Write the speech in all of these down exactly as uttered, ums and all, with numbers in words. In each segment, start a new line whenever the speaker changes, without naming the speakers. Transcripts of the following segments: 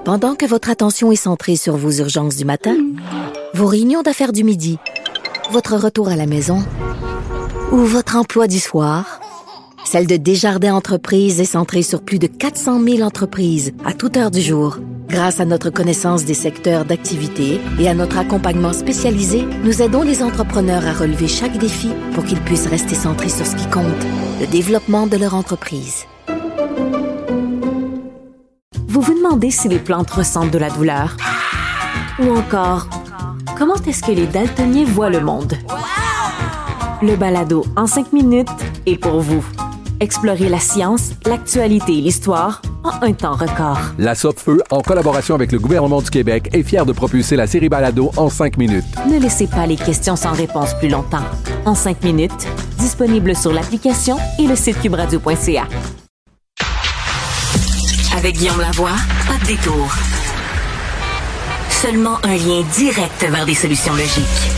Pendant que votre attention est centrée sur vos urgences du matin, vos réunions d'affaires du midi, votre retour à la maison ou votre emploi du soir, celle de Desjardins Entreprises est centrée sur plus de quatre cent mille entreprises à toute heure du jour. Grâce à notre connaissance des secteurs d'activité et à notre accompagnement spécialisé, nous aidons les entrepreneurs à relever chaque défi pour qu'ils puissent rester centrés sur ce qui compte, le développement de leur entreprise.
Vous vous demandez si les plantes ressentent de la douleur? Ou encore, comment est-ce que les daltoniens voient le monde? Le balado en cinq minutes est pour vous. Explorez la science, l'actualité et l'histoire en un temps record.
La Sopfeu, en collaboration avec le gouvernement du Québec, est fière de propulser la série Balado en cinq minutes.
Ne laissez pas les questions sans réponse plus longtemps. En cinq minutes, disponible sur l'application et le site cube radio point c a.
Avec Guillaume Lavoie, pas de détour. Seulement un lien direct vers des solutions logiques.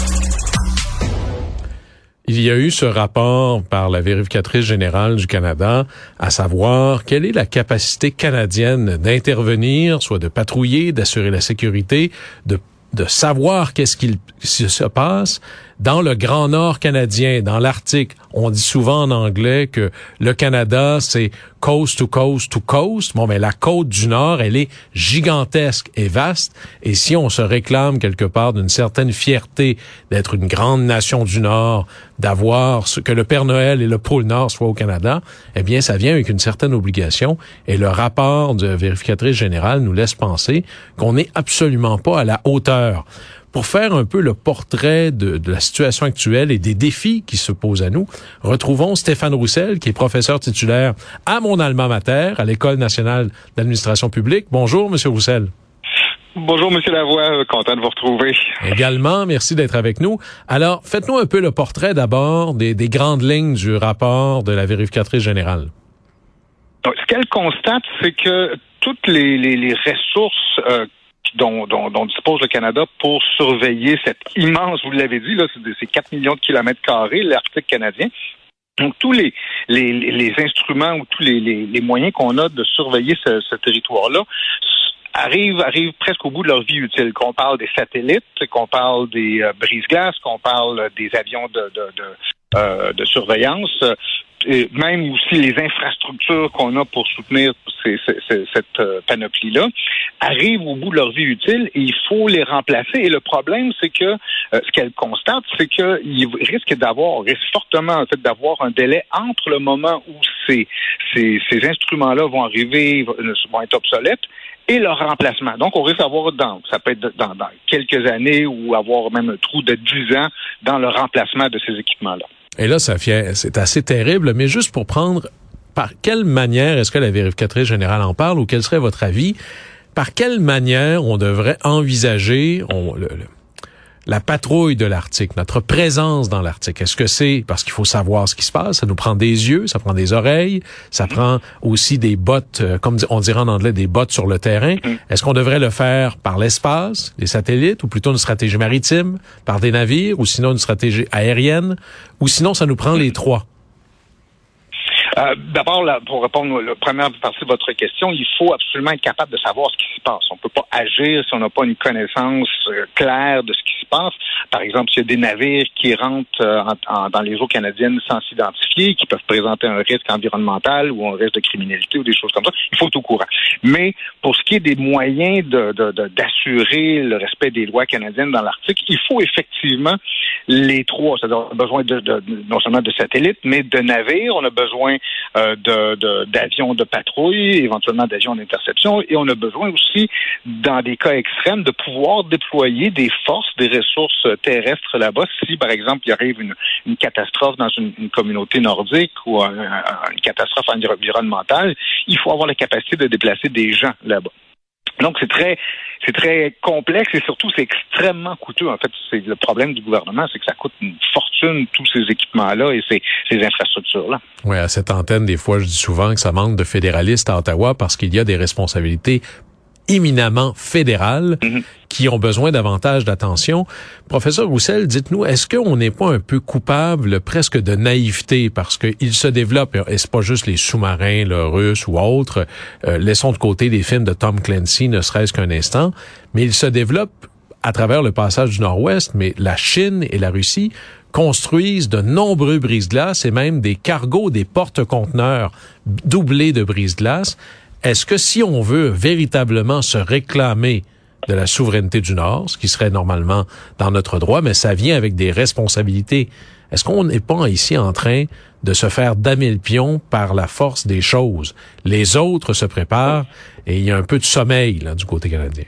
Il y a eu ce rapport par la vérificatrice générale du Canada, à savoir quelle est la capacité canadienne d'intervenir, soit de patrouiller, d'assurer la sécurité, de de savoir qu'est-ce qu'il se passe dans le Grand Nord canadien, dans l'Arctique. On dit souvent en anglais que le Canada, c'est coast to coast to coast. Bon, mais la côte du Nord, elle est gigantesque et vaste. Et si on se réclame quelque part d'une certaine fierté d'être une grande nation du Nord, d'avoir ce que le Père Noël et le pôle Nord soient au Canada, eh bien, ça vient avec une certaine obligation. Et le rapport de vérificatrice générale nous laisse penser qu'on n'est absolument pas à la hauteur. Pour faire un peu le portrait de, de la situation actuelle et des défis qui se posent à nous, retrouvons Stéphane Roussel, qui est professeur titulaire à mon alma mater, à l'École nationale d'administration publique. Bonjour, Monsieur Roussel.
Bonjour, Monsieur Lavoie. Content de vous retrouver.
Également, merci d'être avec nous. Alors, faites-nous un peu le portrait d'abord des, des grandes lignes du rapport de la vérificatrice générale.
Donc, ce qu'elle constate, c'est que toutes les, les, les ressources euh, Dont, dont, dont dispose le Canada pour surveiller cette immense, vous l'avez dit, là, c'est quatre millions de kilomètres carrés, l'Arctique canadien. Donc, tous les, les, les instruments ou tous les, les, les moyens qu'on a de surveiller ce, ce territoire-là arrivent, arrivent presque au bout de leur vie utile. Qu'on parle des satellites, qu'on parle des euh, brise-glaces, qu'on parle des avions de, de, de, euh, de surveillance, et même aussi les infrastructures qu'on a pour soutenir ces, ces, cette euh, panoplie-là, arrivent au bout de leur vie utile et il faut les remplacer. Et le problème, c'est que euh, ce qu'elle constate, c'est qu'il risque d'avoir, risque fortement en fait d'avoir un délai entre le moment où ces, ces, ces instruments-là vont arriver, vont être obsolètes, et leur remplacement. Donc, on risque d'avoir dans, ça peut être dans, dans quelques années ou avoir même un trou de dix ans dans le remplacement de ces équipements-là.
Et là, ça fait, c'est assez terrible, mais juste pour prendre, par quelle manière est-ce que la vérificatrice générale en parle ou quel serait votre avis? Par quelle manière on devrait envisager on, le, le, la patrouille de l'Arctique, notre présence dans l'Arctique? Est-ce que c'est parce qu'il faut savoir ce qui se passe? Ça nous prend des yeux, ça prend des oreilles, ça mmh. prend aussi des bottes, comme on dirait en anglais, des bottes sur le terrain. Mmh. Est-ce qu'on devrait le faire par l'espace, les satellites, ou plutôt une stratégie maritime, par des navires, ou sinon une stratégie aérienne, ou sinon ça nous prend mmh. les trois?
Euh, d'abord, là, pour répondre à la première partie de votre question, il faut absolument être capable de savoir ce qui se passe. On ne peut pas agir si on n'a pas une connaissance euh, claire de ce qui se passe. Par exemple, s'il y a des navires qui rentrent euh, en, en, dans les eaux canadiennes sans s'identifier, qui peuvent présenter un risque environnemental ou un risque de criminalité ou des choses comme ça, il faut être au courant. Mais pour ce qui est des moyens de, de, de, d'assurer le respect des lois canadiennes dans l'Arctique, il faut effectivement les trois. C'est-à-dire, on a besoin de, de, de, non seulement de satellites, mais de navires. On a besoin Euh, de, de, d'avions de patrouille, éventuellement d'avions d'interception, et on a besoin aussi, dans des cas extrêmes, de pouvoir déployer des forces, des ressources terrestres là-bas. Si, par exemple, il arrive une, une catastrophe dans une, une communauté nordique ou un, un, une catastrophe environnementale, il faut avoir la capacité de déplacer des gens là-bas. Donc, c'est très, c'est très complexe et surtout, c'est extrêmement coûteux. En fait, c'est le problème du gouvernement, c'est que ça coûte une fortune, tous ces équipements-là et ces, ces infrastructures-là.
Oui, à cette antenne, des fois, je dis souvent que ça manque de fédéralistes à Ottawa parce qu'il y a des responsabilités éminemment fédérales mm-hmm. qui ont besoin davantage d'attention. Professeur Roussel, dites-nous, est-ce qu'on n'est pas un peu coupable presque de naïveté parce qu'il se développe, et c'est pas juste les sous-marins là, russes ou autres, euh, laissons de côté les films de Tom Clancy, ne serait-ce qu'un instant, mais il se développe à travers le passage du Nord-Ouest, mais la Chine et la Russie construisent de nombreux brise-glaces et même des cargos, des porte-conteneurs doublés de brise-glaces. Est-ce que si on veut véritablement se réclamer de la souveraineté du Nord, ce qui serait normalement dans notre droit, mais ça vient avec des responsabilités, est-ce qu'on n'est pas ici en train de se faire damer le pion par la force des choses? Les autres se préparent et il y a un peu de sommeil là, du côté canadien.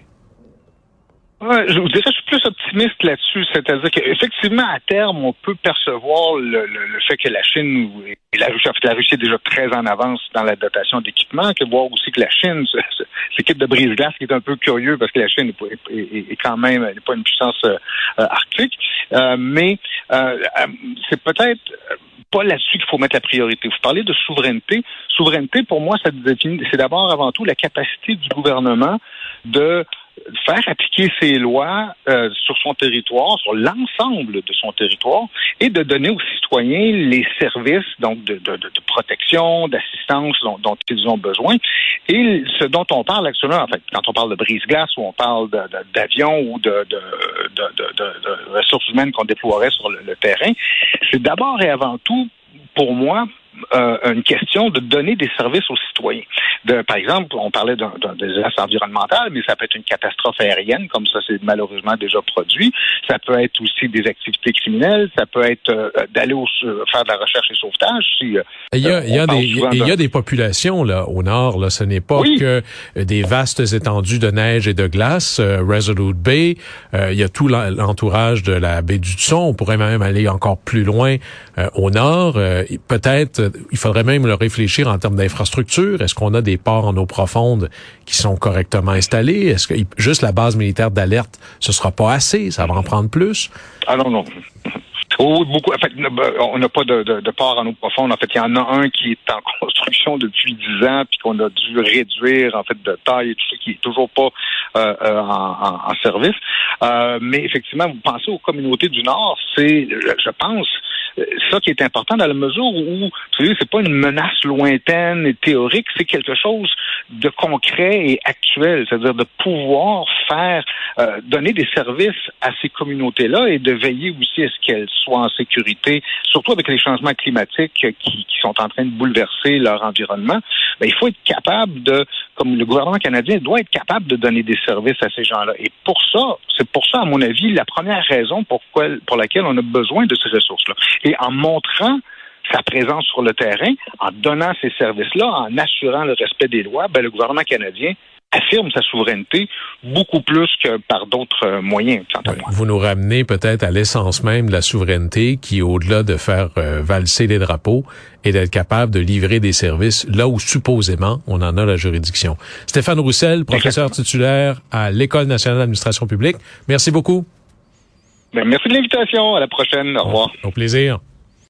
Ouais, je vous dirais, je suis plus optimiste là-dessus, c'est-à-dire qu'effectivement, à terme, on peut percevoir le, le, le fait que la Chine et la Russie, en fait, la Russie est déjà très en avance dans la dotation d'équipement, que voir aussi que la Chine s'équipe de brise-glace, qui est un peu curieux parce que la Chine est, est, est quand même n'est pas une puissance euh, arctique, euh, mais euh, c'est peut-être pas là-dessus qu'il faut mettre la priorité. Vous parlez de souveraineté. Souveraineté, pour moi, ça définit, c'est d'abord avant tout la capacité du gouvernement de faire appliquer ses lois euh, sur son territoire, sur l'ensemble de son territoire, et de donner aux citoyens les services donc de, de, de protection, d'assistance dont, dont ils ont besoin. Et ce dont on parle actuellement, en fait, quand on parle de brise-glace ou on parle de, de, d'avions ou de, de, de, de, de, de ressources humaines qu'on déploierait sur le, le terrain, c'est d'abord et avant tout, pour moi, Euh, une question de donner des services aux citoyens. De, par exemple, on parlait d'un, d'un désastre environnemental, mais ça peut être une catastrophe aérienne, comme ça c'est malheureusement déjà produit. Ça peut être aussi des activités criminelles. Ça peut être euh, d'aller au, faire de la recherche et sauvetage. Si, euh,
il y a, il y a des, il y a des populations là au nord. Là, ce n'est pas oui. que des vastes étendues de neige et de glace. Euh, Resolute Bay, euh, il y a tout l'entourage de la baie du Tson. On pourrait même aller encore plus loin euh, au nord. Euh, peut-être il faudrait même le réfléchir en termes d'infrastructure. Est-ce qu'on a des ports en eau profonde qui sont correctement installés? Est-ce que juste la base militaire d'alerte, ce sera pas assez? Ça va en prendre plus?
Ah non, non. Oh, beaucoup. En fait, on n'a pas de, de, de port en eau profonde. En fait, il y en a un qui est en construction depuis dix ans, puis qu'on a dû réduire en fait de taille et tout ça, qui est toujours pas euh, euh, en, en, en service. Euh, mais effectivement, vous pensez aux communautés du Nord, c'est, je pense, ça qui est important dans la mesure où, vous savez, c'est pas une menace lointaine et théorique, c'est quelque chose de concret et actuel, c'est-à-dire de pouvoir faire, euh, donner des services à ces communautés-là et de veiller aussi à ce qu'elles soient en sécurité, surtout avec les changements climatiques qui, qui sont en train de bouleverser leur environnement. Ben, il faut être capable de, comme le gouvernement canadien doit être capable de donner des services à ces gens-là. Et pour ça, c'est pour ça, à mon avis, la première raison pourquoi, pour laquelle on a besoin de ces ressources-là. Et en montrant sa présence sur le terrain, en donnant ces services-là, en assurant le respect des lois, ben, le gouvernement canadien affirme sa souveraineté beaucoup plus que par d'autres moyens.
Ouais, vous nous ramenez peut-être à l'essence même de la souveraineté qui, au-delà de faire euh, valser les drapeaux, est d'être capable de livrer des services là où supposément on en a la juridiction. Stéphane Roussel, professeur titulaire à l'École nationale d'administration publique. Merci beaucoup.
Ben, merci de l'invitation. À la prochaine. Au revoir.
Au plaisir.